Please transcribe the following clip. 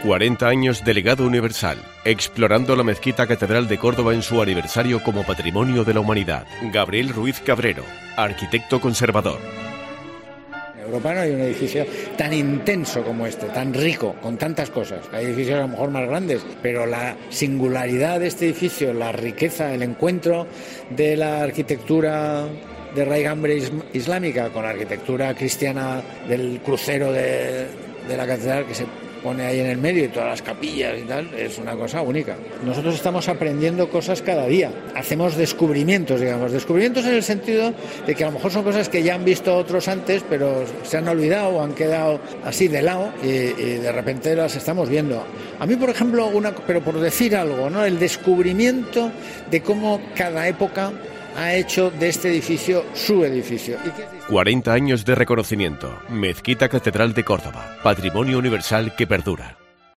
40 años de legado universal, explorando la Mezquita Catedral de Córdoba en su aniversario como Patrimonio de la Humanidad. Gabriel Ruiz Cabrero, arquitecto conservador. En Europa no hay un edificio tan intenso como este, tan rico, con tantas cosas. Hay edificios a lo mejor más grandes, pero la singularidad de este edificio, la riqueza, el encuentro de la arquitectura de raigambre islámica con la arquitectura cristiana del crucero de la catedral que se pone ahí en el medio y todas las capillas y tal, es una cosa única. Nosotros estamos aprendiendo cosas cada día, hacemos descubrimientos, descubrimientos en el sentido de que a lo mejor son cosas que ya han visto otros antes, pero se han olvidado o han quedado así de lado y de repente las estamos viendo. A mí, por ejemplo, pero por decir algo, ¿no? El descubrimiento de cómo cada época ha hecho de este edificio su edificio. 40 años de reconocimiento. Mezquita Catedral de Córdoba. Patrimonio universal que perdura.